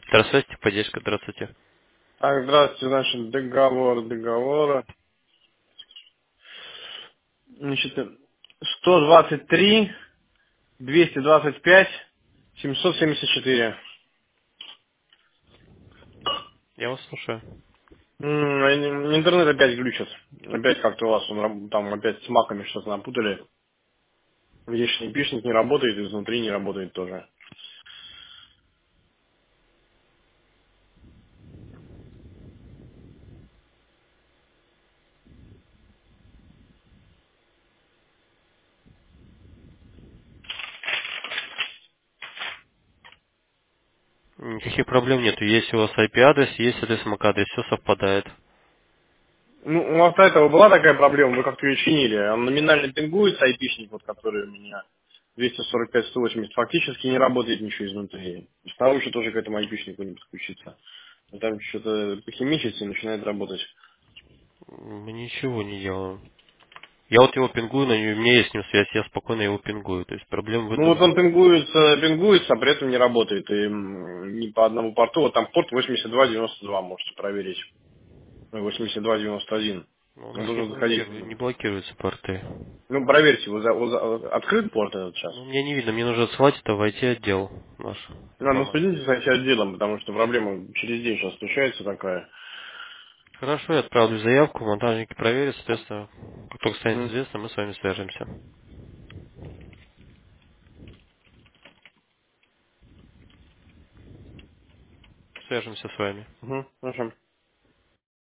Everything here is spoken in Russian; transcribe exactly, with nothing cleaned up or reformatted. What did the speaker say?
Здравствуйте, поддержка, здравствуйте. Так, здравствуйте, значит, договор договора. Значит, сто двадцать три, двести двадцать пять, семьсот семьдесят четыре. Я вас слушаю. М, Интернет опять глючит. Опять как-то у вас он раб- там опять с маками что-то напутали. Внешний пишник не работает, изнутри не работает тоже. Никаких проблем нет. Есть у вас ай пи-адрес, есть адрес MAC-адрес, все совпадает. Ну, у нас до этого была такая проблема, вы как-то ее чинили. Он номинально пингуется, айпишник, вот который у меня двести сорок пять сто восемьдесят, фактически не работает ничего изнутри. И снаружи тоже к этому айпишнику не подключиться. Но там что-то похимичится и начинает работать. Мы ничего не делаем. Я вот его пингую, на него, у меня есть с ним связь, я спокойно его пингую. То есть проблем в Ну вот этом нет. он пингуется, пингуется, а при этом не работает. И м, не по одному порту, вот там порт восемьдесят два девяносто два можете проверить. Ой, восемьдесят два девяносто один. Но у Он нас не должен заходить. блокируют, не блокируются порты. Ну, проверьте, вот за- вот за- открыт порт этот сейчас. Ну, мне не видно, мне нужно отсылать это в ай ти-отдел наш Надо информацию. следить за этим отделом, потому что проблема через день сейчас случается такая. Хорошо, я отправлю заявку, монтажники проверят, соответственно, как только станет Мгм. известно, мы с вами свяжемся. Свяжемся с вами. Мгм. Хорошо.